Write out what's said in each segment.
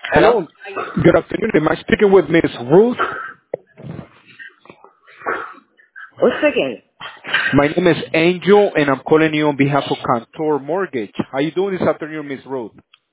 Hello? Hello. Good afternoon. Am I speaking with Miss Ruth? Who's speaking? My name is Angel, and I'm calling you on behalf of Contour Mortgage. How you doing this afternoon, Miss Ruth?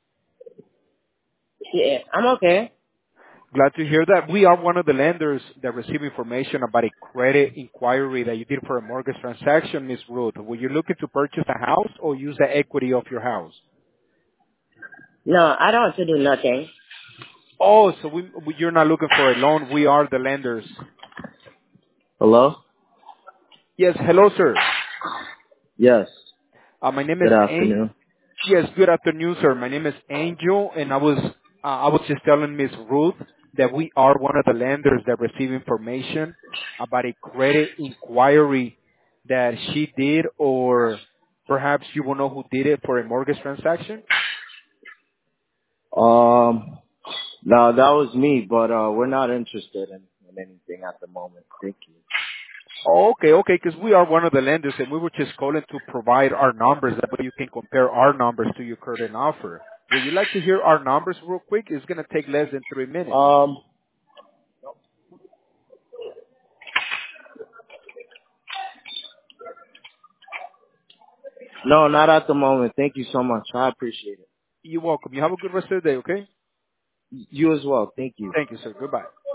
Yeah, I'm okay. Glad to hear that. We are one of the lenders that receive information about a credit inquiry that you did for a mortgage transaction, Miss Ruth. Were you looking to purchase a house or use the equity of your house? No, I don't want to do nothing. Oh, so you're not looking for a loan. We are the lenders. Hello? Yes. Hello, sir. Yes. My name is Good afternoon. Yes, good afternoon, sir. My name is Angel, and I was just telling Miss Ruth that we are one of the lenders that receive information about a credit inquiry that she did, or perhaps you will know who did it for a mortgage transaction. Um, no, that was me, but we're not interested in anything at the moment. Thank you. Okay, okay, because we are one of the lenders, and we were just calling to provide our numbers. That way you can compare our numbers to your current offer. Would you like to hear our numbers real quick? It's going to take less than 3 minutes. Um, no, not at the moment. Thank you so much. I appreciate it. You're welcome. You have a good rest of the day, okay? You as well. Thank you. Thank you, sir. Goodbye.